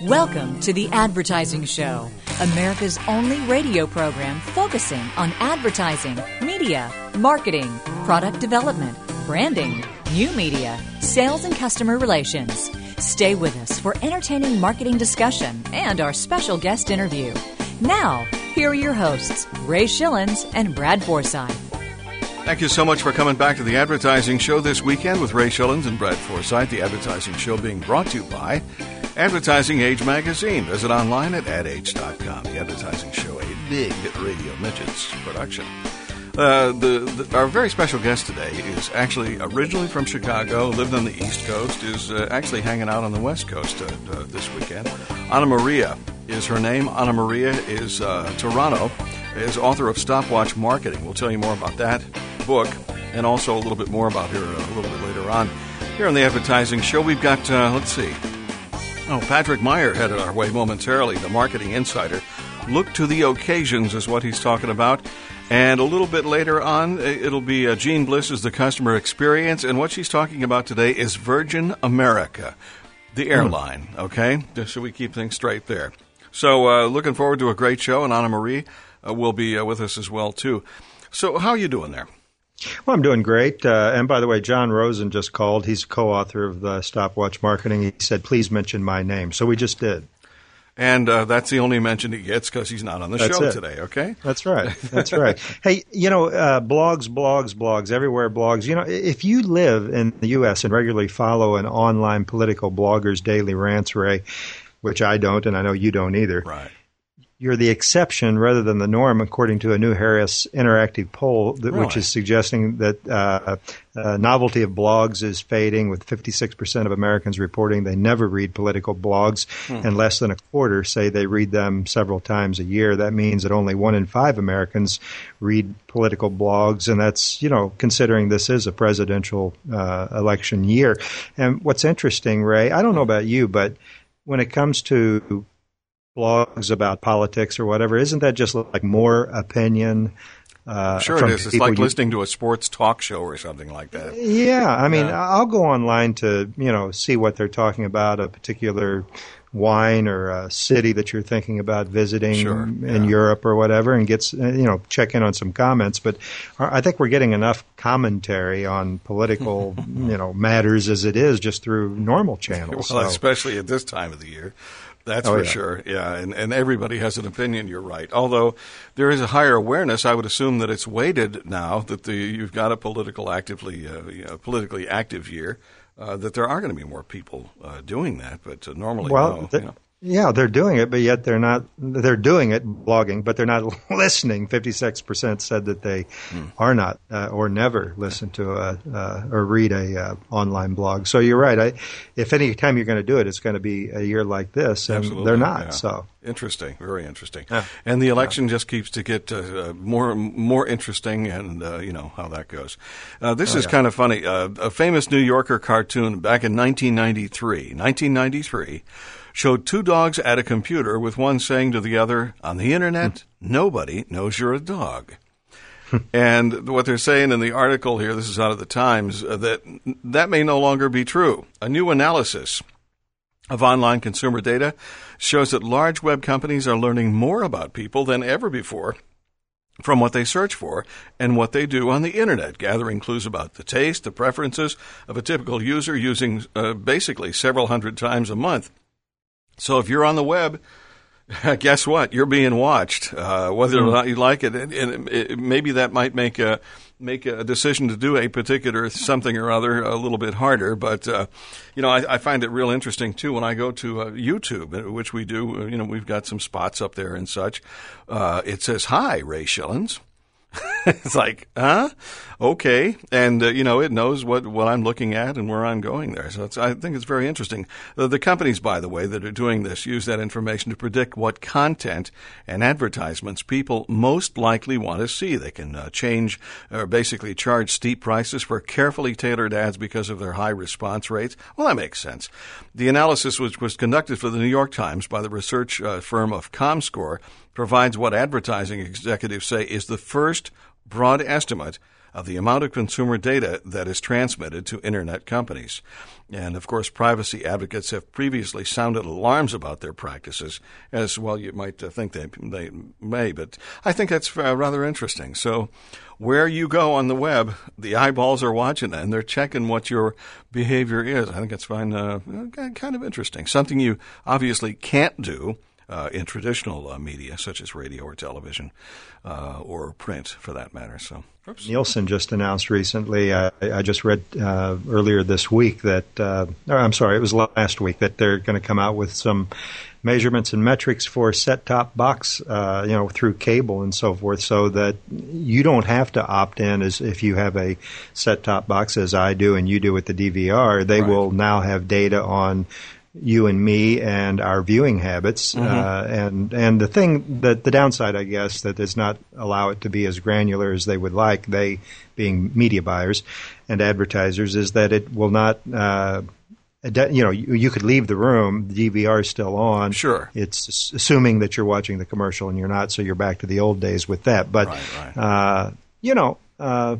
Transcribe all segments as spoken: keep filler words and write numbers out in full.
Welcome to The Advertising Show, America's only radio program focusing on advertising, media, marketing, product development, branding, new media, sales, and customer relations. Stay with us for entertaining marketing discussion and our special guest interview. Now, here are your hosts, Ray Schillens and Brad Forsythe. Thank you so much for coming back to The Advertising Show this weekend with Ray Schillens and Brad Forsythe. The Advertising Show being brought to you by Advertising Age Magazine. Visit online at ad age dot com. The Advertising Show, a big Radio Midgets production. Uh, the, the our very special guest today is actually originally from Chicago, lived on the East Coast, is uh, actually hanging out on the West Coast uh, uh, this weekend. Anna Maria is her name. Anna Maria is uh, Toronto, is author of Stopwatch Marketing. We'll tell you more about that book and also a little bit more about her uh, a little bit later on. Here on the Advertising Show, we've got, uh, let's see, oh, Patrick Meyer headed our way momentarily, the marketing insider. Look to the occasions is what he's talking about. And a little bit later on, it'll be uh, Jean Bliss is the customer experience. And what she's talking about today is Virgin America, the airline, mm. okay? Just so we keep things straight there. So uh, looking forward to a great show, and Anna Marie uh, will be uh, with us as well, too. So how are you doing there? Well, I'm doing great. Uh, and by the way, John Rosen just called. He's co-author of the Stopwatch Marketing. He said, please mention my name. So we just did. And uh, that's the only mention he gets because he's not on the that's show it. today, okay? That's right. That's right. Hey, you know, uh, blogs, blogs, blogs, everywhere blogs. You know, if you live in the U S and regularly follow an online political blogger's daily rants, Ray, which I don't, and I know you don't either. Right. You're the exception rather than the norm, according to a new Harris Interactive poll, that, really? which is suggesting that uh, uh, novelty of blogs is fading, with fifty-six percent of Americans reporting they never read political blogs, hmm. and less than a quarter say they read them several times a year. That means that only one in five Americans read political blogs, and that's, you know, considering this is a presidential uh, election year. And what's interesting, Ray, I don't know about you, but when it comes to blogs about politics or whatever, isn't that just like more opinion? Uh, sure it is. It's like you, listening to a sports talk show or something like that. Yeah. I mean, yeah. I'll go online to, you know, see what they're talking about, a particular wine or a city that you're thinking about visiting sure, in yeah. Europe or whatever, and get, you know, check in on some comments. But I think we're getting enough commentary on political, you know, matters as it is just through normal channels. Well, so. Especially at this time of the year. That's oh, for yeah. sure, yeah, and, and everybody has an opinion, you're right. Although there is a higher awareness, I would assume that it's weighted now that the you've got a political actively, uh, you know, politically active year, uh, that there are going to be more people uh, doing that, but uh, normally well, no. The, you know. Yeah, they're doing it, but yet they're not. They're doing it, blogging, but they're not listening. Fifty-six percent said that they hmm. are not uh, or never listen to a uh, or read a uh, online blog. So you're right. I, if any time you're going to do it, it's going to be a year like this, and Absolutely, they're not. Yeah. So interesting, very interesting. Yeah. And the election yeah. just keeps to get uh, more more interesting, and uh, you know how that goes. Uh, this oh, is yeah. kind of funny. Uh, a famous New Yorker cartoon back in nineteen ninety-three. nineteen ninety-three. Showed two dogs at a computer with one saying to the other, on the internet, nobody knows you're a dog. And what they're saying in the article here, this is out of the Times, uh, that that may no longer be true. A new analysis of online consumer data shows that large web companies are learning more about people than ever before from what they search for and what they do on the internet, gathering clues about the taste, the preferences of a typical user using uh, basically several hundred times a month. So if you're on the web, guess what? You're being watched, uh, whether or not you like it. And, and it, maybe that might make a make a decision to do a particular something or other a little bit harder. But, uh, you know, I, I find it real interesting, too, when I go to uh, YouTube, which we do. You know, we've got some spots up there and such. Uh, it says, hi, Ray Schillens. It's like, huh? Okay. And, uh, you know, it knows what, what I'm looking at and where I'm going there. So it's, I think it's very interesting. Uh, the companies, by the way, that are doing this use that information to predict what content and advertisements people most likely want to see. They can uh, change or basically charge steep prices for carefully tailored ads because of their high response rates. Well, that makes sense. The analysis, which was conducted for the New York Times by the research uh, firm of ComScore, provides what advertising executives say is the first broad estimate of the amount of consumer data that is transmitted to Internet companies. And, of course, privacy advocates have previously sounded alarms about their practices, as well you might uh, think they, they may, but I think that's uh, rather interesting. So where you go on the web, the eyeballs are watching it, and they're checking what your behavior is. I think that's fine, uh, kind of interesting. Something you obviously can't do Uh, in traditional uh, media, such as radio or television, uh, or print, for that matter. So, oops. Nielsen just announced recently, uh, I just read uh, earlier this week that, uh, or I'm sorry, it was last week, that they're going to come out with some measurements and metrics for set-top box, uh, you know, through cable and so forth, so that you don't have to opt in as if you have a set-top box, as I do and you do with the D V R. They right. will now have data on you and me and our viewing habits. Mm-hmm. Uh, and, and the thing that the downside, I guess, that does not allow it to be as granular as they would like, they being media buyers and advertisers, is that it will not, uh, you know, you, you could leave the room, the D V R is still on. Sure. It's assuming that you're watching the commercial and you're not, so you're back to the old days with that. But, right, right. Uh, you know, uh,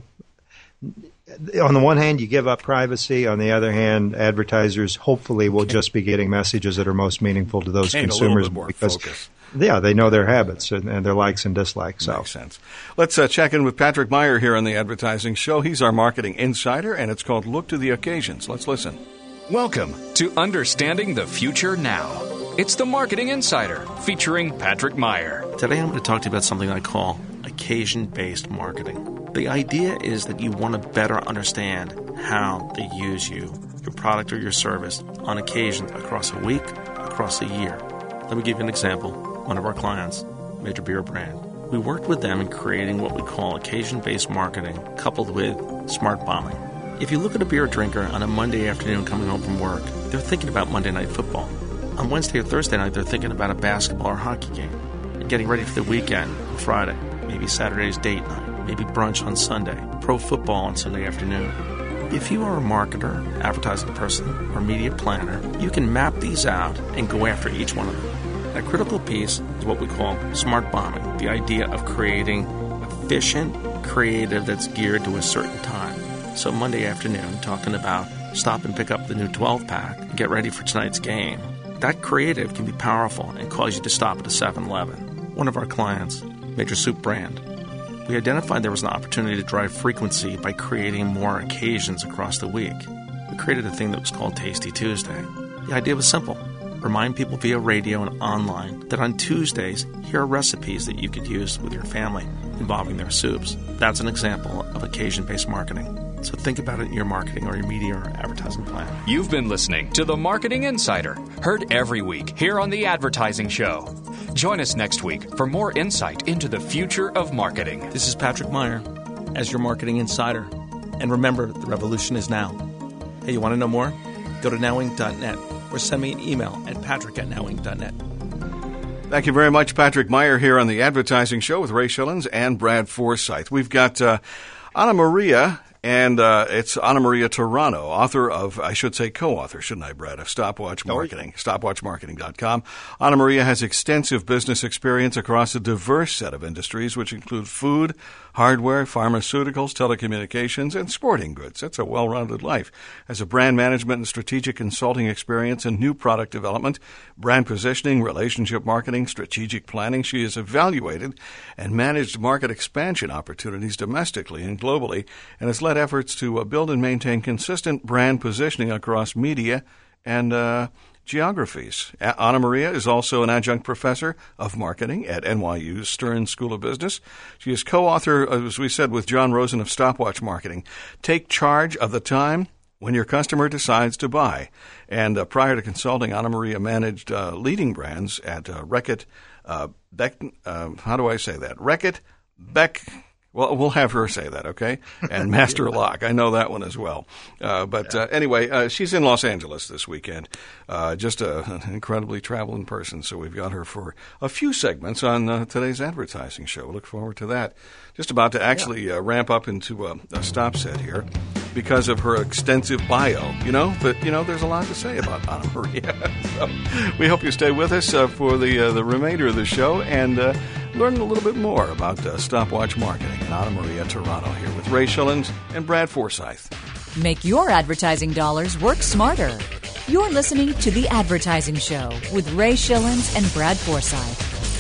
on the one hand, you give up privacy. On the other hand, advertisers hopefully will just be getting messages that are most meaningful to those Gain consumers a little bit more because, focus. yeah, they know their habits and, and their likes and dislikes. So. Makes sense. Let's uh, check in with Patrick Meyer here on the Advertising Show. He's our marketing insider, and it's called Look to the Occasions. Let's listen. Welcome to Understanding the Future Now. It's the Marketing Insider featuring Patrick Meyer. Today I'm going to talk to you about something I call occasion-based marketing. The idea is that you want to better understand how they use you, your product or your service, on occasions across a week, across a year. Let me give you an example. One of our clients, major beer brand. We worked with them in creating what we call occasion-based marketing coupled with smart bombing. If you look at a beer drinker on a Monday afternoon coming home from work, they're thinking about Monday Night Football. On Wednesday or Thursday night, they're thinking about a basketball or hockey game and getting ready for the weekend, Friday, maybe Saturday's date night. Maybe brunch on Sunday, pro football on Sunday afternoon. If you are a marketer, advertising person, or media planner, you can map these out and go after each one of them. A critical piece is what we call smart bombing, the idea of creating efficient, creative that's geared to a certain time. So Monday afternoon, talking about stop and pick up the new twelve-pack and get ready for tonight's game. That creative can be powerful and cause you to stop at a seven eleven. One of our clients, major soup brand, we identified there was an opportunity to drive frequency by creating more occasions across the week. We created a thing that was called Tasty Tuesday. The idea was simple. Remind people via radio and online that on Tuesdays, here are recipes that you could use with your family involving their soups. That's an example of occasion-based marketing. So think about it in your marketing or your media or advertising plan. You've been listening to the Marketing Insider, heard every week here on the Advertising Show. Join us next week for more insight into the future of marketing. This is Patrick Meyer as your Marketing Insider. And remember, the revolution is now. Hey, you want to know more? Go to now inc dot net or send me an email at patrick at now inc dot net. Thank you very much, Patrick Meyer, here on the Advertising Show with Ray Schillens and Brad Forsythe. We've got uh, Anna Maria, and uh, it's Anna Maria Toronto, author of, I should say co-author, shouldn't I, Brad, of Stopwatch Marketing, stopwatch marketing dot com. Anna Maria has extensive business experience across a diverse set of industries, which include food, hardware, pharmaceuticals, telecommunications, and sporting goods. That's a well-rounded life. Has a brand management and strategic consulting experience in new product development, brand positioning, relationship marketing, strategic planning. She has evaluated and managed market expansion opportunities domestically and globally, and has led efforts to uh, build and maintain consistent brand positioning across media and uh, geographies. A- Anna Maria is also an adjunct professor of marketing at N Y U's Stern School of Business. She is co-author, as we said, with John Rosen of Stopwatch Marketing. Take charge of the time when your customer decides to buy. And uh, prior to consulting, Anna Maria managed uh, leading brands at uh, Reckitt, uh, Beck, uh, how do I say that? Reckitt, Beck. Well, we'll have her say that, okay? And Master Lock. I know that one as well. Uh, but uh, anyway, uh, she's in Los Angeles this weekend. Uh, just a, an incredibly traveling person. So we've got her for a few segments on uh, today's advertising show. Look forward to that. Just about to actually uh, ramp up into a, a stop set here because of her extensive bio, you know? But, you know, there's a lot to say about Anna Maria. So we hope you stay with us uh, for the, uh, the remainder of the show. And uh, learn a little bit more about uh, stopwatch marketing. And Anna Maria Toronto here with Ray Schillens and Brad Forsythe. Make your advertising dollars work smarter. You're listening to The Advertising Show with Ray Schillens and Brad Forsythe.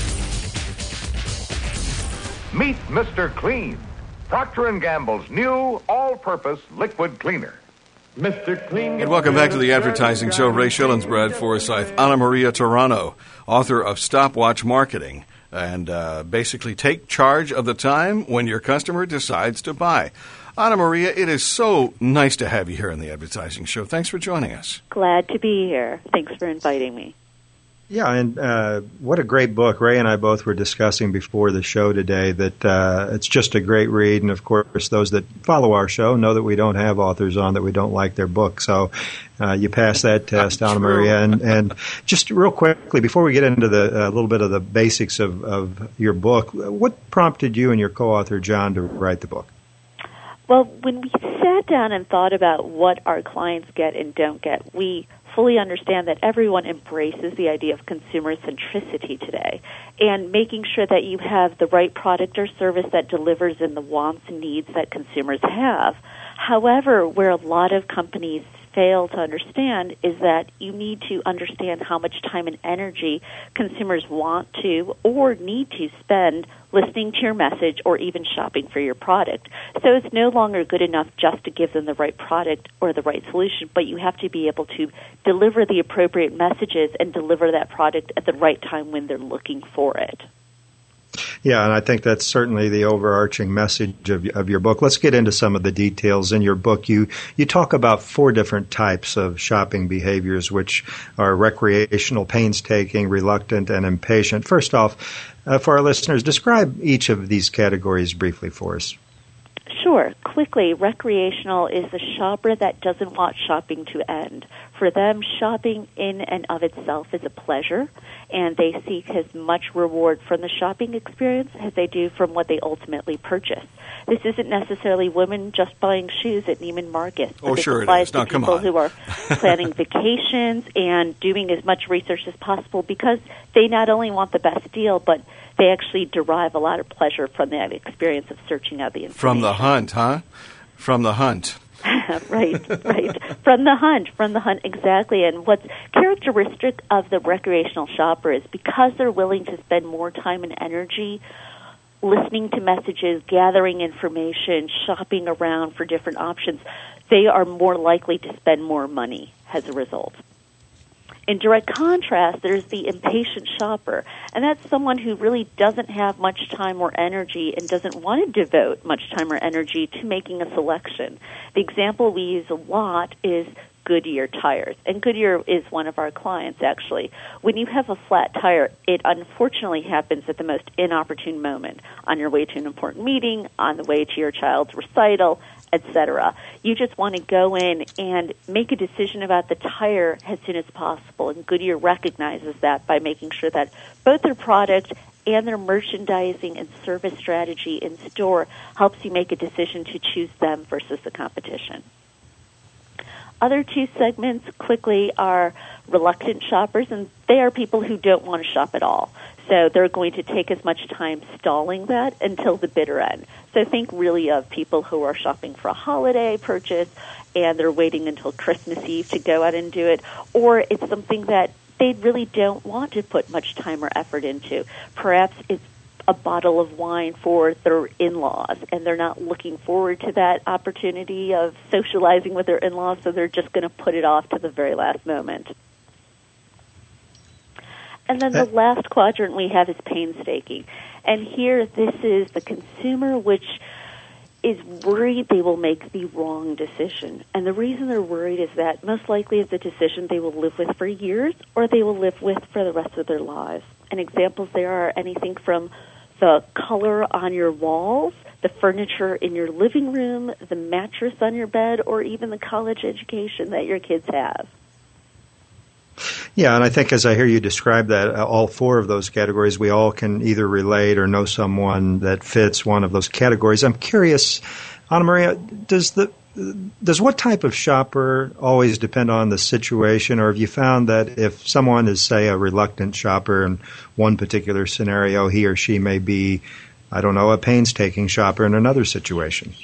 Meet Mister Clean, Procter and Gamble's new all-purpose liquid cleaner. Mister Clean. And welcome back to The Advertising Show. Ray Schillens, Brad Forsythe, Anna Maria Toronto, author of Stopwatch Marketing, and uh, basically take charge of the time when your customer decides to buy. Anna Maria, it is so nice to have you here on The Advertising Show. Thanks for joining us. Glad to be here. Thanks for inviting me. Yeah, and uh, what a great book. Ray and I both were discussing before the show today that uh, it's just a great read. And, of course, those that follow our show know that we don't have authors on that we don't like their book. So uh, you pass that test, Anna Maria. And, and just real quickly, before we get into the a uh, little bit of the basics of, of your book, what prompted you and your co-author, John, to write the book? Well, when we sat down and thought about what our clients get and don't get, we fully understand that everyone embraces the idea of consumer centricity today, and making sure that you have the right product or service that delivers in the wants and needs that consumers have. However, where a lot of companies fail to understand is that you need to understand how much time and energy consumers want to or need to spend listening to your message or even shopping for your product. So it's no longer good enough just to give them the right product or the right solution, but you have to be able to deliver the appropriate messages and deliver that product at the right time when they're looking for it. Yeah, and I think that's certainly the overarching message of, of your book. Let's get into some of the details. In your book, you, you talk about four different types of shopping behaviors, which are recreational, painstaking, reluctant, and impatient. First off, uh, for our listeners, describe each of these categories briefly for us. Sure. Quickly, recreational is the shopper that doesn't want shopping to end. For them, shopping in and of itself is a pleasure, and they seek as much reward from the shopping experience as they do from what they ultimately purchase. This isn't necessarily women just buying shoes at Neiman Marcus. Oh, but sure it applies is. Now, to come people on. who are planning vacations and doing as much research as possible because they not only want the best deal, but they actually derive a lot of pleasure from that experience of searching out the information. From the hunt, huh? From the hunt. right, right. From the hunt, from the hunt, exactly. And what's characteristic of the recreational shopper is because they're willing to spend more time and energy listening to messages, gathering information, shopping around for different options, they are more likely to spend more money as a result. In direct contrast, there's the impatient shopper, and that's someone who really doesn't have much time or energy and doesn't want to devote much time or energy to making a selection. The example we use a lot is Goodyear tires, and Goodyear is one of our clients, actually. When you have a flat tire, it unfortunately happens at the most inopportune moment, on your way to an important meeting, on the way to your child's recital, et cetera. You just want to go in and make a decision about the tire as soon as possible, and Goodyear recognizes that by making sure that both their product and their merchandising and service strategy in store helps you make a decision to choose them versus the competition. Other two segments quickly are reluctant shoppers, and they are people who don't want to shop at all. So they're going to take as much time stalling that until the bitter end. So think really of people who are shopping for a holiday purchase and they're waiting until Christmas Eve to go out and do it, or it's something that they really don't want to put much time or effort into. Perhaps it's a bottle of wine for their in-laws, and they're not looking forward to that opportunity of socializing with their in-laws, so they're just going to put it off to the very last moment. And then the last quadrant we have is painstaking. And here, this is the consumer, which is worried they will make the wrong decision. And the reason they're worried is that most likely it's a decision they will live with for years or they will live with for the rest of their lives. And examples there are anything from the color on your walls, the furniture in your living room, the mattress on your bed, or even the college education that your kids have. Yeah, and I think as I hear you describe that, uh, all four of those categories, we all can either relate or know someone that fits one of those categories. I'm curious, Anna Maria, does the does what type of shopper always depend on the situation, or have you found that if someone is, say, a reluctant shopper in one particular scenario, he or she may be, I don't know, a painstaking shopper in another situation?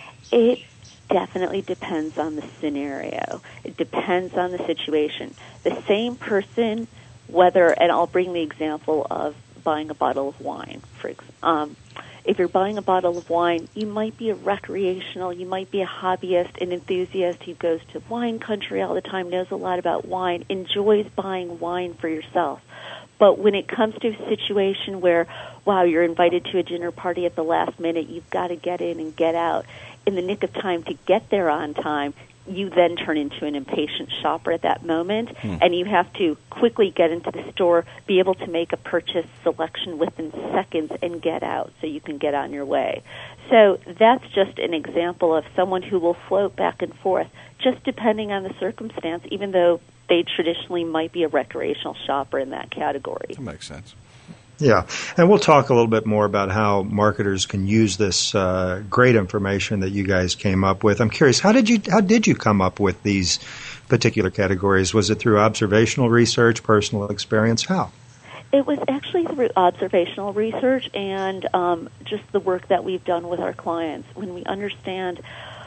It definitely depends on the scenario. It depends on the situation. The same person, whether, and I'll bring the example of buying a bottle of wine, for example. Um, If you're buying a bottle of wine, you might be a recreational, you might be a hobbyist, an enthusiast who goes to wine country all the time, knows a lot about wine, enjoys buying wine for yourself. But when it comes to a situation where, wow, you're invited to a dinner party at the last minute, you've got to get in and get out in the nick of time to get there on time, you then turn into an impatient shopper at that moment, hmm. and you have to quickly get into the store, be able to make a purchase selection within seconds, and get out so you can get on your way. So that's just an example of someone who will float back and forth, just depending on the circumstance, even though they traditionally might be a recreational shopper in that category. That makes sense. Yeah, and we'll talk a little bit more about how marketers can use this uh, great information that you guys came up with. I'm curious, how did you how did you come up with these particular categories? Was it through observational research, personal experience? How? It was actually through observational research and um, just the work that we've done with our clients. When we understand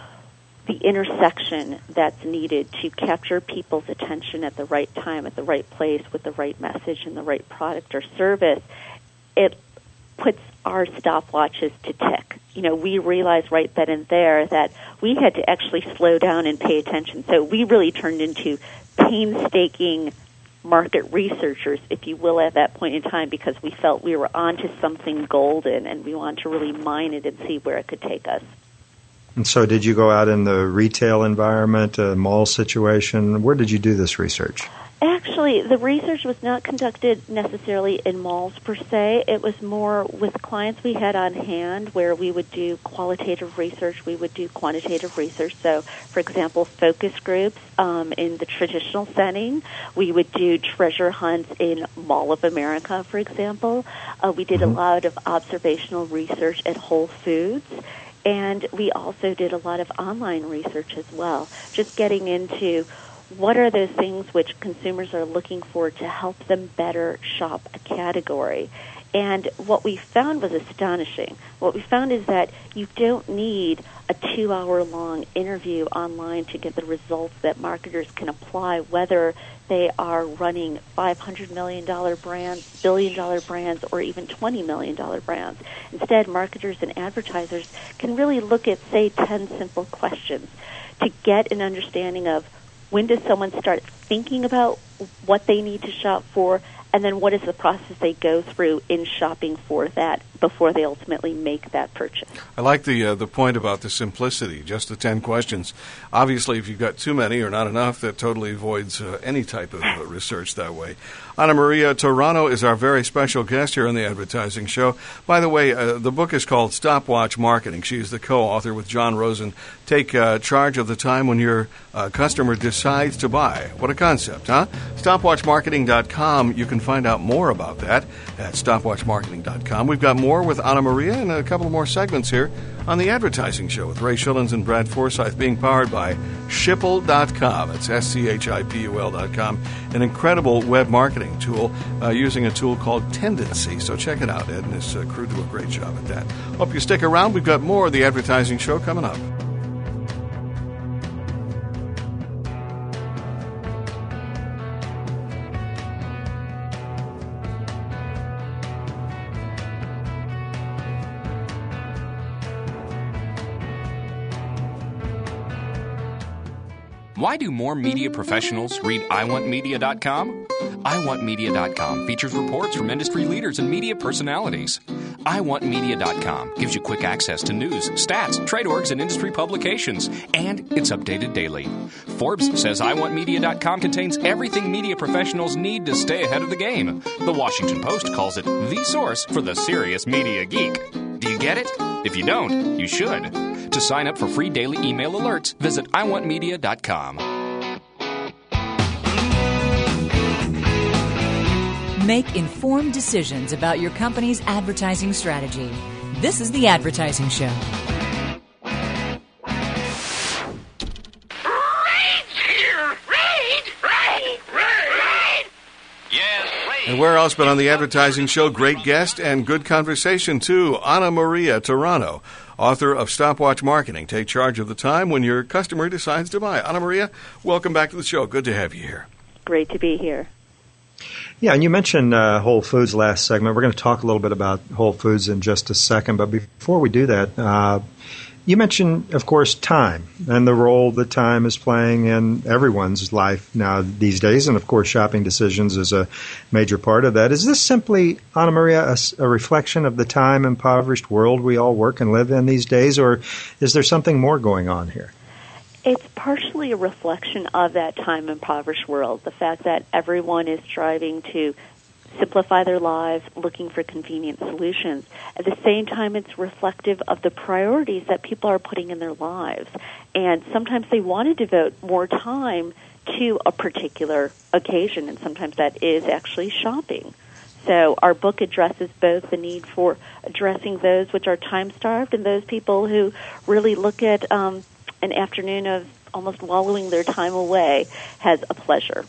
the intersection that's needed to capture people's attention at the right time, at the right place, with the right message and the right product or service, it puts our stopwatches to tick. You know, we realized right then and there that we had to actually slow down and pay attention. So we really turned into painstaking market researchers, if you will, at that point in time, because we felt we were onto something golden and we wanted to really mine it and see where it could take us. And so did you go out in the retail environment, a mall situation? Where did you do this research? Actually, the research was not conducted necessarily in malls per se. It was more with clients we had on hand where we would do qualitative research, we would do quantitative research. So, for example, focus groups um, in the traditional setting. We would do treasure hunts in Mall of America, for example. Uh, we did mm-hmm. a lot of observational research at Whole Foods. And we also did a lot of online research as well, just getting into what are those things which consumers are looking for to help them better shop a category. And what we found was astonishing. What we found is that you don't need a two-hour-long interview online to get the results that marketers can apply, whether they are running five hundred million dollars brands, billion dollar brands, or even twenty million dollars brands. Instead, marketers and advertisers can really look at, say, ten simple questions to get an understanding of when does someone start thinking about what they need to shop for, and then what is the process they go through in shopping for that before they ultimately make that purchase. I like the uh, the point about the simplicity, just the ten questions. Obviously, if you've got too many or not enough, that totally avoids uh, any type of uh, research that way. Ana Maria Toronto is our very special guest here on the Advertising Show. By the way, uh, the book is called Stopwatch Marketing. She is the co-author with John Rosen. Take uh, charge of the time when your uh, customer decides to buy. What a concept, huh? stopwatch marketing dot com. You can find out more about that at stopwatch marketing dot com. We've got more with Ana Maria and a couple more segments here on the Advertising Show with Ray Schillens and Brad Forsythe, being powered by Schipul dot com. It's S C H I P U L dot com. An incredible web marketing tool uh, using a tool called Tendency. So check it out. Ed and his uh, crew do a great job at that. Hope you stick around. We've got more of the Advertising Show coming up. Why do more media professionals read I want media dot com? I want media dot com features reports from industry leaders and media personalities. I want media dot com gives you quick access to news, stats, trade orgs, and industry publications, and it's updated daily. Forbes says I want media dot com contains everything media professionals need to stay ahead of the game. The Washington Post calls it the source for the serious media geek. Do you get it? If you don't, you should. To sign up for free daily email alerts, visit I want media dot com. Make informed decisions about your company's advertising strategy. This is the Advertising Show. And where else but on the advertising show? Great guest and good conversation, too. Anna Maria Toronto, author of Stopwatch Marketing. Take charge of the time when your customer decides to buy. Anna Maria, welcome back to the show. Good to have you here. Great to be here. Yeah, and you mentioned uh, Whole Foods last segment. We're going to talk a little bit about Whole Foods in just a second. But before we do that, uh, you mentioned, of course, time and the role that time is playing in everyone's life now these days. And, of course, shopping decisions is a major part of that. Is this simply, Anna Maria, a, a reflection of the time-impoverished world we all work and live in these days, or is there something more going on here? It's partially a reflection of that time-impoverished world, the fact that everyone is striving to simplify their lives, looking for convenient solutions. At the same time, it's reflective of the priorities that people are putting in their lives. And sometimes they want to devote more time to a particular occasion, and sometimes that is actually shopping. So our book addresses both the need for addressing those which are time-starved and those people who really look at um, an afternoon of almost wallowing their time away as a pleasure.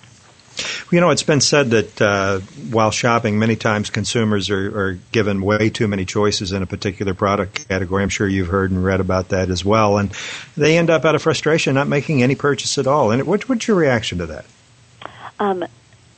You know, it's been said that uh, while shopping, many times consumers are, are given way too many choices in a particular product category. I'm sure you've heard and read about that as well. And they end up out of frustration not making any purchase at all. And what, what's your reaction to that? Um,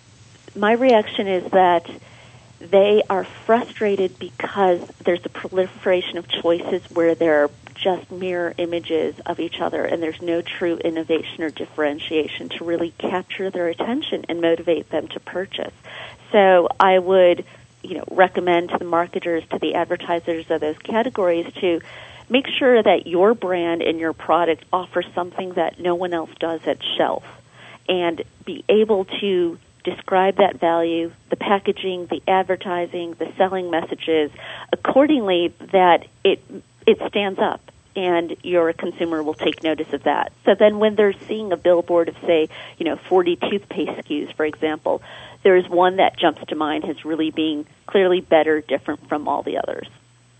my reaction is that they are frustrated because there's a proliferation of choices where they're just mirror images of each other, and there's no true innovation or differentiation to really capture their attention and motivate them to purchase. So I would, you know, recommend to the marketers, to the advertisers of those categories to make sure that your brand and your product offer something that no one else does at shelf, and be able to describe that value, the packaging, the advertising, the selling messages accordingly that it it stands up, and your consumer will take notice of that. So then when they're seeing a billboard of, say, you know, forty toothpaste S K Us, for example, there's one that jumps to mind as really being clearly better, different from all the others.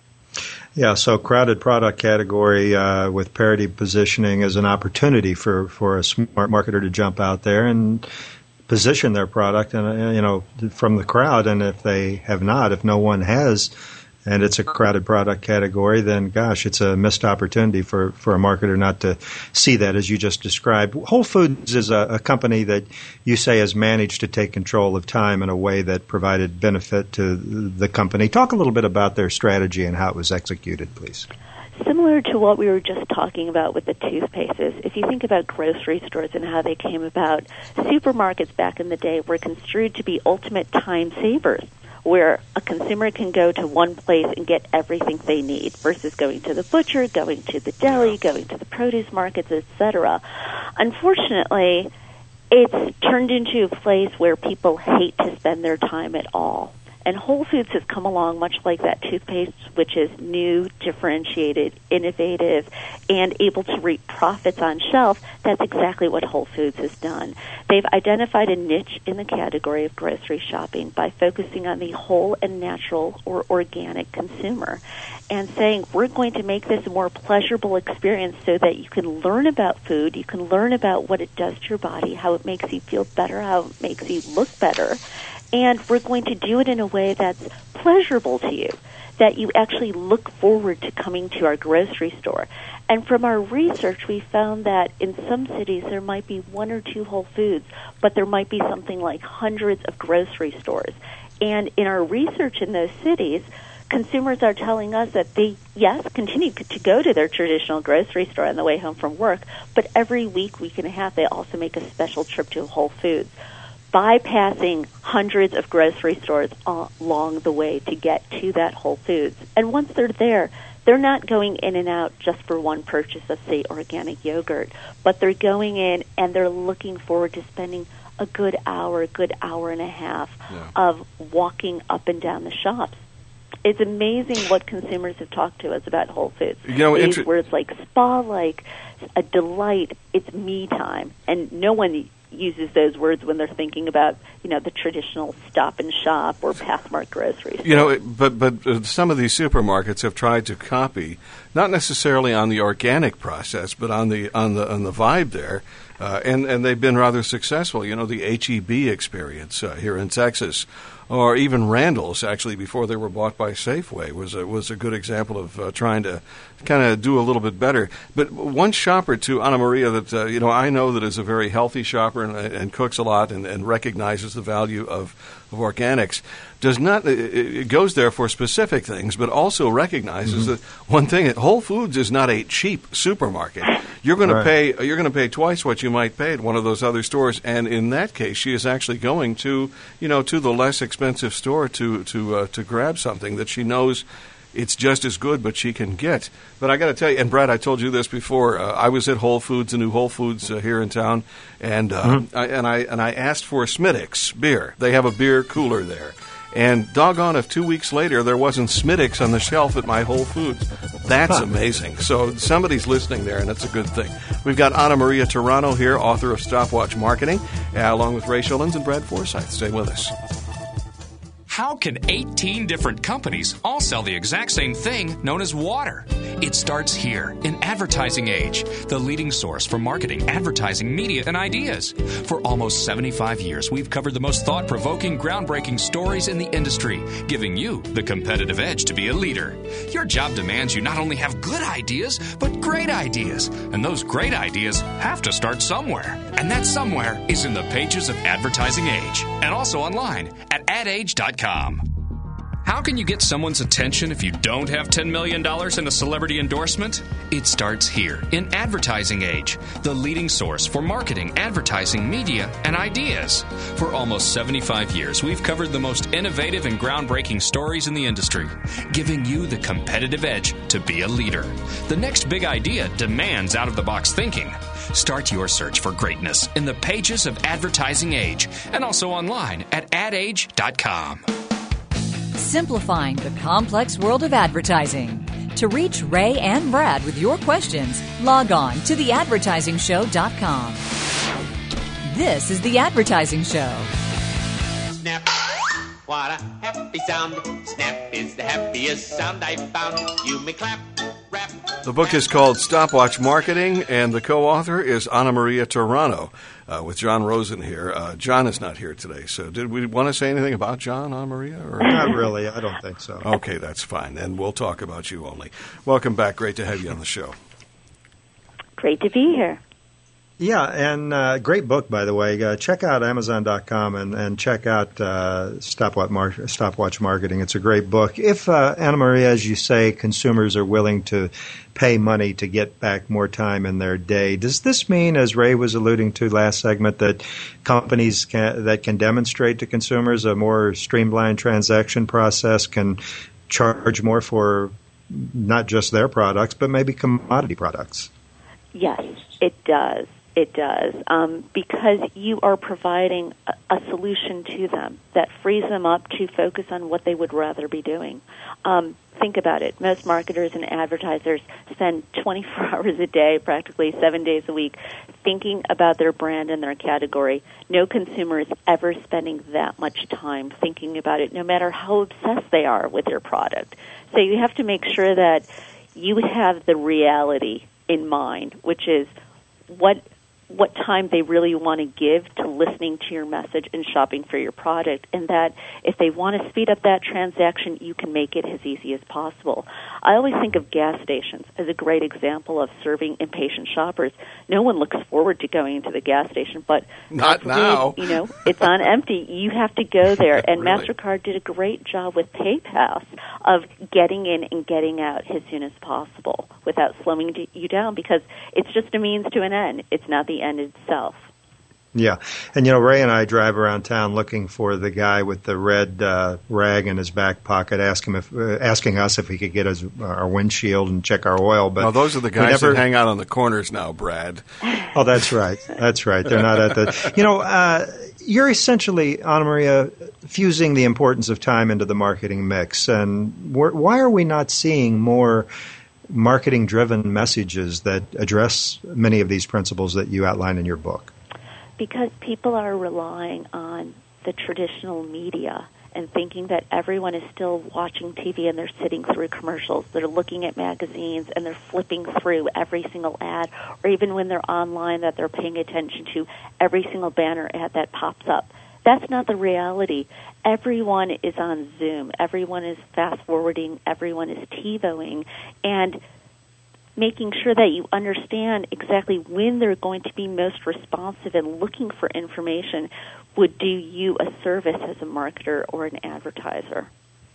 Yeah, so crowded product category uh, with parity positioning is an opportunity for, for a smart marketer to jump out there and position their product, and you know, from the crowd. And if they have not, if no one has, and it's a crowded product category, then gosh, it's a missed opportunity for, for a marketer not to see that, as you just described. Whole Foods is a, a company that you say has managed to take control of time in a way that provided benefit to the company. Talk a little bit about their strategy and how it was executed, please. Similar to what we were just talking about with the toothpastes, if you think about grocery stores and how they came about, supermarkets back in the day were construed to be ultimate time savers, where a consumer can go to one place and get everything they need versus going to the butcher, going to the deli, going to the produce markets, et cetera. Unfortunately, it's turned into a place where people hate to spend their time at all. And Whole Foods has come along much like that toothpaste, which is new, differentiated, innovative, and able to reap profits on shelf. That's exactly what Whole Foods has done. They've identified a niche in the category of grocery shopping by focusing on the whole and natural or organic consumer and saying, we're going to make this a more pleasurable experience so that you can learn about food, you can learn about what it does to your body, how it makes you feel better, how it makes you look better. And we're going to do it in a way that's pleasurable to you, that you actually look forward to coming to our grocery store. And from our research, we found that in some cities there might be one or two Whole Foods, but there might be something like hundreds of grocery stores. And in our research in those cities, consumers are telling us that they, yes, continue to go to their traditional grocery store on the way home from work, but every week, week and a half, they also make a special trip to Whole Foods, bypassing hundreds of grocery stores along the way to get to that Whole Foods. And once they're there, they're not going in and out just for one purchase of, say, organic yogurt, but they're going in and they're looking forward to spending a good hour, a good hour and a half yeah. of walking up and down the shops. It's amazing what consumers have talked to us about Whole Foods. You know, These inter- words like spa-like, a delight, it's me time, and no one uses those words when they're thinking about, you know, the traditional Stop and Shop or Pathmark groceries. You know, but but uh, some of these supermarkets have tried to copy not necessarily on the organic process, but on the on the on the vibe there. Uh, and, and they've been rather successful. You know, the H E B experience uh, here in Texas, or even Randall's, actually, before they were bought by Safeway, was a, was a good example of uh, trying to kind of do a little bit better. But one shopper, too, Anna Maria, that, uh, you know, I know that is a very healthy shopper and, and cooks a lot and, and recognizes the value of, of organics, does not, it goes there for specific things, but also recognizes mm-hmm. that one thing, Whole Foods is not a cheap supermarket. You're going right. to pay, you're going to pay twice what you might pay at one of those other stores, and in that case, she is actually going to, you know, to the less expensive store to to uh, to grab something that she knows it's just as good, but she can get. But I got to tell you, and Brad, I told you this before. Uh, I was at Whole Foods, the new Whole Foods uh, here in town, and uh, mm-hmm. I, and I and I asked for Smittix beer. They have a beer cooler there. And doggone if two weeks later there wasn't Smittix on the shelf at my Whole Foods. That's amazing. So somebody's listening there, and that's a good thing. We've got Anna Maria Toronto here, author of Stopwatch Marketing, uh, along with Ray Shillings and Brad Forsythe. Stay with us. How can eighteen different companies all sell the exact same thing known as water? It starts here in Advertising Age, the leading source for marketing, advertising, media, and ideas. For almost seventy-five years, we've covered the most thought-provoking, groundbreaking stories in the industry, giving you the competitive edge to be a leader. Your job demands you not only have good ideas, but great ideas. And those great ideas have to start somewhere. And that somewhere is in the pages of Advertising Age, and also online at ad age dot com. How can you get someone's attention if you don't have ten million dollars in a celebrity endorsement? It starts here in Advertising Age, the leading source for marketing, advertising, media, and ideas. For almost seventy-five years, we've covered the most innovative and groundbreaking stories in the industry, giving you the competitive edge to be a leader. The next big idea demands out-of-the-box thinking. Start your search for greatness in the pages of Advertising Age and also online at ad age dot com. Simplifying the complex world of advertising. To reach Ray and Brad with your questions, log on to the advertising show dot com. This is The Advertising Show. Snap, what a happy sound. Snap is the happiest sound I've found. You may clap, rap. The book is called Stopwatch Marketing, and the co-author is Anna Maria Toronto, uh, with John Rosen here. Uh, John is not here today, so did we want to say anything about John, Anna Maria? Or? Not really. I don't think so. Okay, that's fine, and we'll talk about you only. Welcome back. Great to have you on the show. Great to be here. Yeah, and uh, great book, by the way. Uh, check out amazon dot com and, and check out uh, Stopwatch, Mar- Stopwatch Marketing. It's a great book. If, uh, Anna Maria, as you say, consumers are willing to pay money to get back more time in their day, does this mean, as Ray was alluding to last segment, that companies can, that can demonstrate to consumers a more streamlined transaction process can charge more for not just their products, but maybe commodity products? Yes, it does. It does, um, because you are providing a, a solution to them that frees them up to focus on what they would rather be doing. Um, think about it. Most marketers and advertisers spend twenty-four hours a day, practically seven days a week, thinking about their brand and their category. No consumer is ever spending that much time thinking about it, no matter how obsessed they are with your product. So you have to make sure that you have the reality in mind, which is what what time they really want to give to listening to your message and shopping for your product, and that if they want to speed up that transaction, you can make it as easy as possible. I always think of gas stations as a great example of serving impatient shoppers. No one looks forward to going into the gas station, but not now. You know, it's on empty. You have to go there, and Really? MasterCard did a great job with PayPass of getting in and getting out as soon as possible without slowing you down, because it's just a means to an end. It's not the end itself. Yeah. And, you know, Ray and I drive around town looking for the guy with the red uh, rag in his back pocket, ask him if, uh, asking us if he could get us our windshield and check our oil. But no, those are the guys never... that hang out on the corners now, Brad. Oh, that's right. That's right. They're not at the... You know, uh, you're essentially, Anna Maria, fusing the importance of time into the marketing mix. And we're, why are we not seeing more marketing-driven messages that address many of these principles that you outline in your book? Because people are relying on the traditional media and thinking that everyone is still watching T V and they're sitting through commercials. They're looking at magazines and they're flipping through every single ad, or even when they're online that they're paying attention to every single banner ad that pops up. That's not the reality. Everyone is on Zoom. Everyone is fast-forwarding. Everyone is TiVoing. And making sure that you understand exactly when they're going to be most responsive and looking for information would do you a service as a marketer or an advertiser.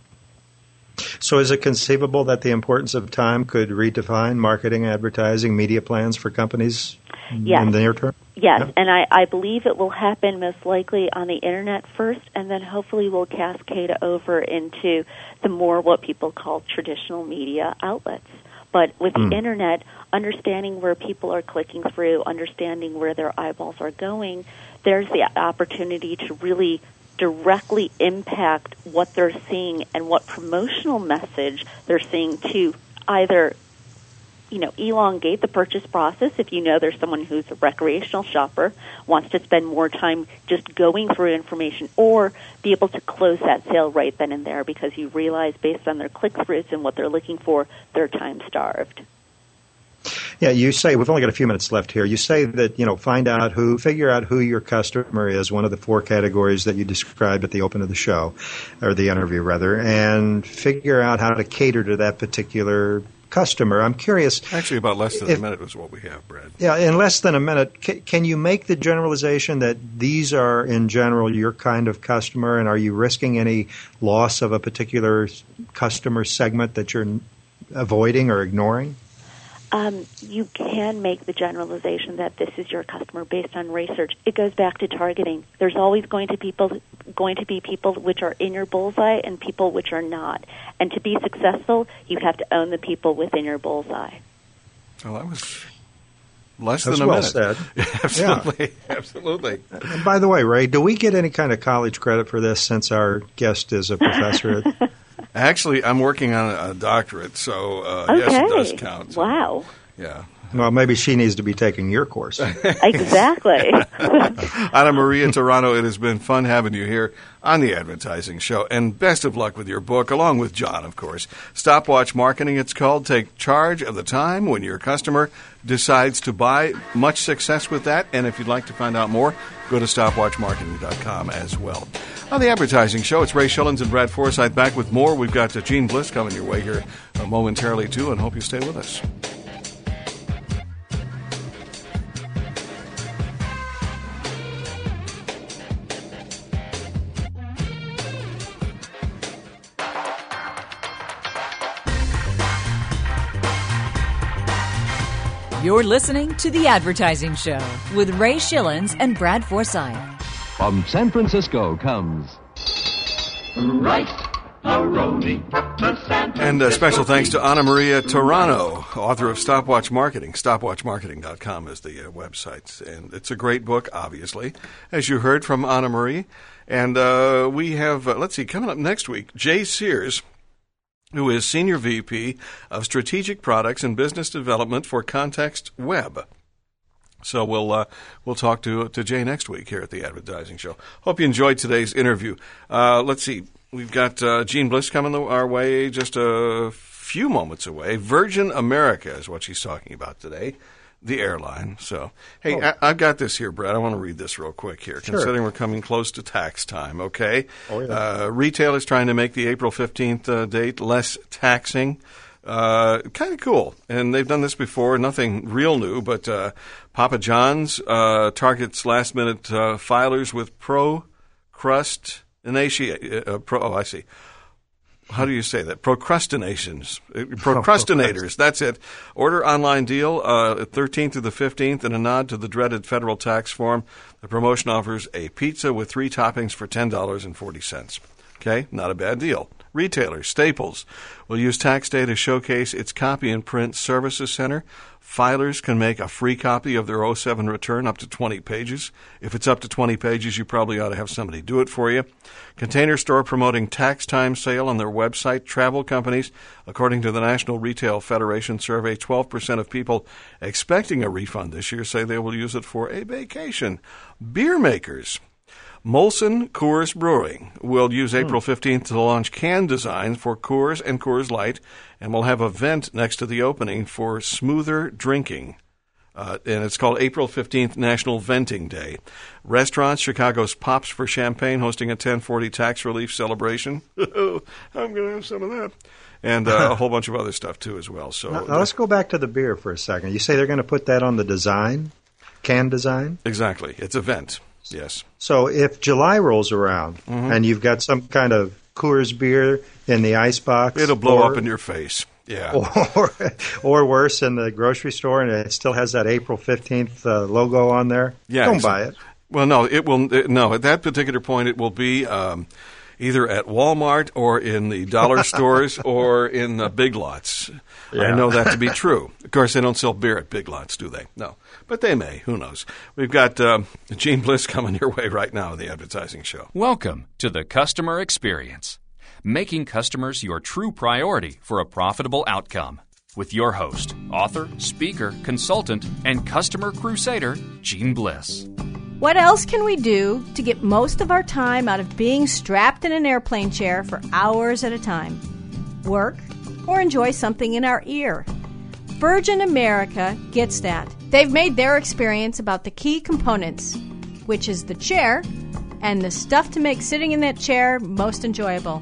So is it conceivable that the importance of time could redefine marketing, advertising, media plans for companies yes. in the near term? Yes, yeah. and I, I believe it will happen most likely on the Internet first, and then hopefully will cascade over into the more what people call traditional media outlets. But with mm. the Internet, understanding where people are clicking through, understanding where their eyeballs are going, there's the opportunity to really directly impact what they're seeing and what promotional message they're seeing to either, you know, elongate the purchase process if you know there's someone who's a recreational shopper, wants to spend more time just going through information, or be able to close that sale right then and there because you realize based on their click-throughs and what they're looking for, they're time-starved. Yeah, you say, we've only got a few minutes left here. You say that, you know, find out who, figure out who your customer is, one of the four categories that you described at the open of the show, or the interview rather, and figure out how to cater to that particular customer. I'm curious. Actually, about less than if, a minute is what we have, Brad. Yeah, in less than a minute, can, can you make the generalization that these are, in general, your kind of customer, and are you risking any loss of a particular customer segment that you're avoiding or ignoring? Um, you can make the generalization that this is your customer based on research. It goes back to targeting. There's always going to people going to be people which are in your bullseye and people which are not. And to be successful, you have to own the people within your bullseye. Well, that was less That's than a well minute. Said. Absolutely, yeah. absolutely. And by the way, Ray, do we get any kind of college credit for this since our guest is a professor? At Actually, I'm working on a doctorate, so uh, okay. yes, it does count. So, wow. Yeah. Well, maybe she needs to be taking your course. Exactly. Ana Maria Toronto, it has been fun having you here on the Advertising Show, and best of luck with your book, along with John, of course. Stopwatch Marketing, it's called. Take charge of the time when your customer decides to buy. Much success with that, and if you'd like to find out more, go to stopwatch marketing dot com as well. On the Advertising Show, it's Ray Schillens and Brad Forsythe back with more. We've got uh, Gene Bliss coming your way here uh, momentarily, too, and hope you stay with us. You're listening to The Advertising Show with Ray Schillens and Brad Forsythe. From San Francisco comes Right And uh, special thanks to Ana Maria Toronto, author of Stopwatch Marketing. stopwatch marketing dot com is the uh, website. And it's a great book, obviously, as you heard from Ana Maria. And uh, we have, uh, let's see, coming up next week, Jay Sears, who is Senior V P of Strategic Products and Business Development for Context Web. So we'll uh, we'll talk to to Jay next week here at the Advertising Show. Hope you enjoyed today's interview. Uh, let's see, we've got uh, Gene Bliss coming our way just a few moments away. Virgin America is what she's talking about today, the airline. So, hey, oh. I, I've got this here, Brad. I want to read this real quick here, sure. considering we're coming close to tax time, okay? Oh, yeah. Uh, retailers trying to make the April fifteenth uh, date less taxing. Uh, kind of cool. And they've done this before, nothing real new, but uh, Papa John's uh, targets last-minute uh, filers with procrastination. Uh, pro, oh, I see. How do you say that? Procrastinations. Procrastinators. That's it. Order online deal, uh, thirteenth to the fifteenth, and a nod to the dreaded federal tax form. The promotion offers a pizza with three toppings for ten dollars and forty cents. Okay, not a bad deal. Retailers, Staples, will use tax day to showcase its copy and print services center. Filers can make a free copy of their oh seven return up to twenty pages. If it's up to twenty pages, you probably ought to have somebody do it for you. Container Store promoting tax time sale on their website. Travel companies, according to the National Retail Federation survey, twelve percent of people expecting a refund this year say they will use it for a vacation. Beer makers. Molson Coors Brewing will use April fifteenth to launch can designs for Coors and Coors Light, and will have a vent next to the opening for smoother drinking. Uh, and it's called April fifteenth National Venting Day. Restaurants, Chicago's Pops for Champagne, hosting a ten forty tax relief celebration. I'm going to have some of that. And uh, a whole bunch of other stuff, too, as well. So now, now let's go back to the beer for a second. You say they're going to put that on the design, can design? Exactly. It's a vent, yes. So if July rolls around mm-hmm. and you've got some kind of Coors beer in the icebox. It'll blow or, up in your face. Yeah. Or, or worse, in the grocery store, and it still has that April fifteenth uh, logo on there. Yeah, Don't exactly. buy it. Well, no, it will. It, no, at that particular point, it will be um, either at Walmart or in the dollar stores or in uh, Big Lots. Yeah. I know that to be true. Of course, they don't sell beer at Big Lots, do they? No. But they may. Who knows? We've got um, Gene Bliss coming your way right now in the advertising show. Welcome to the Customer Experience, making customers your true priority for a profitable outcome. With your host, author, speaker, consultant, and customer crusader, Gene Bliss. What else can we do to get most of our time out of being strapped in an airplane chair for hours at a time? Work or enjoy something in our ear? Virgin America gets that. They've made their experience about the key components, which is the chair and the stuff to make sitting in that chair most enjoyable,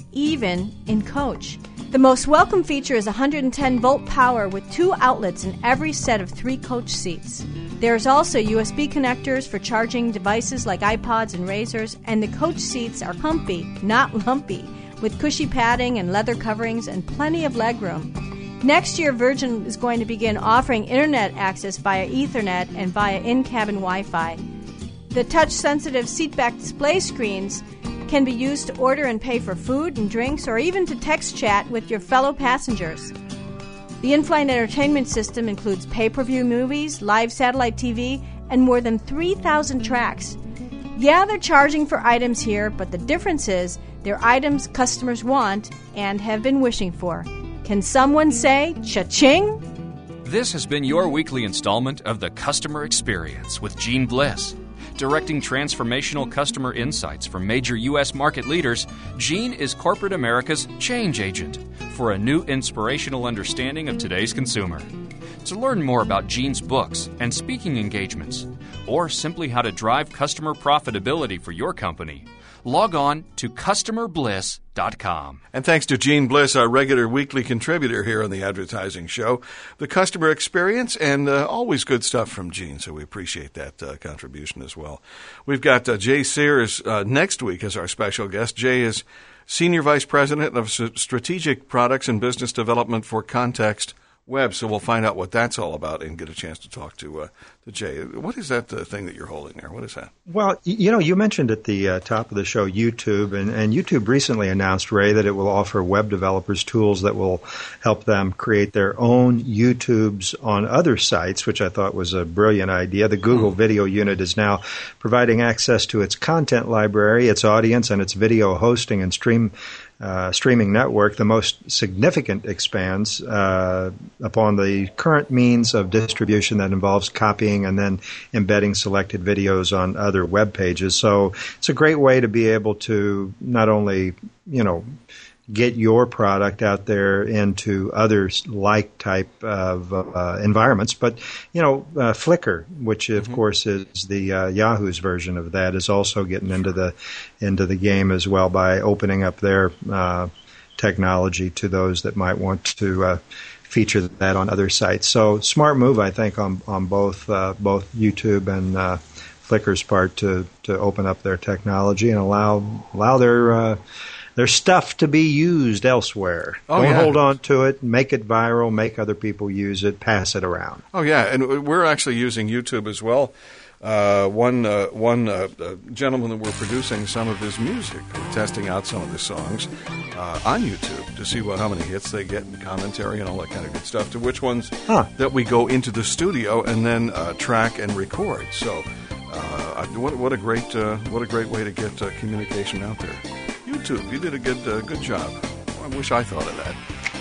even in coach. The most welcome feature is one hundred ten volt power with two outlets in every set of three coach seats. There's also U S B connectors for charging devices like iPods and Razors, and the coach seats are comfy, not lumpy, with cushy padding and leather coverings and plenty of legroom. Next year, Virgin is going to begin offering internet access via Ethernet and via in-cabin Wi-Fi. The touch-sensitive seatback display screens can be used to order and pay for food and drinks, or even to text chat with your fellow passengers. The in-flight entertainment system includes pay-per-view movies, live satellite T V, and more than three thousand tracks. Yeah, they're charging for items here, but the difference is they're items customers want and have been wishing for. Can someone say cha-ching? This has been your weekly installment of the Customer Experience with Gene Bliss. Directing transformational customer insights from major U S market leaders, Gene is corporate America's change agent for a new inspirational understanding of today's consumer. To learn more about Gene's books and speaking engagements, or simply how to drive customer profitability for your company, log on to customer bliss dot com. And thanks to Gene Bliss, our regular weekly contributor here on the advertising show, the Customer Experience, and uh, always good stuff from Gene, so we appreciate that uh, contribution as well. We've got uh, Jay Sears uh, next week as our special guest. Jay is Senior Vice President of S- Strategic Products and Business Development for Context Web, so we'll find out what that's all about and get a chance to talk to uh, to Jay. What is that uh, thing that you're holding there? What is that? Well, you know, you mentioned at the uh, top of the show YouTube, and, and YouTube recently announced, Ray, that it will offer web developers tools that will help them create their own YouTubes on other sites, which I thought was a brilliant idea. The Google mm. Video Unit is now providing access to its content library, its audience, and its video hosting and stream Uh, streaming network. The most significant expands uh, upon the current means of distribution that involves copying and then embedding selected videos on other web pages. So it's a great way to be able to not only, you know, get your product out there into other like type of uh, environments. But, you know, uh, Flickr, which of mm-hmm. course is the uh, Yahoo's version of that, is also getting into the into the game as well by opening up their uh, technology to those that might want to uh, feature that on other sites. So smart move, I think, on on both uh, both YouTube and uh, Flickr's part to to open up their technology and allow allow their uh, their stuff to be used elsewhere. Oh, Don't yeah. hold on to it. Make it viral. Make other people use it. Pass it around. Oh, yeah. And we're actually using YouTube as well. Uh, one uh, one uh, uh, gentleman that we're producing some of his music, we're testing out some of the songs uh, on YouTube to see what how many hits they get and commentary and all that kind of good stuff, to which ones huh. that we go into the studio and then uh, track and record. So uh, what, what a great uh, what a great way to get uh, communication out there. YouTube, you did a good uh, good job. I wish I thought of that.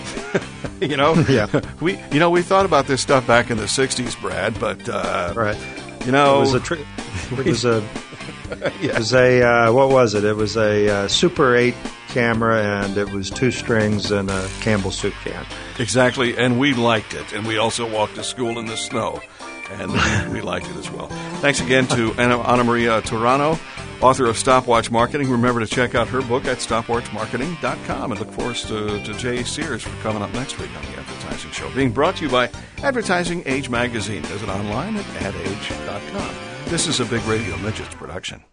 you know, yeah. we you know we thought about this stuff back in the sixties, Brad. But uh, right, you know, it was a tri- it was a It was a, uh, what was it? It was a uh, Super eight camera, and it was two strings and a Campbell soup can. Exactly, and we liked it. And we also walked to school in the snow, and we, we liked it as well. Thanks again to Anna, Anna Maria Turano, author of Stopwatch Marketing. Remember to check out her book at stopwatch marketing dot com, and look forward to, to Jay Sears for coming up next week on the Advertising Show. Being brought to you by Advertising Age Magazine. Visit online at ad age dot com. This is a Big Radio Midgets production.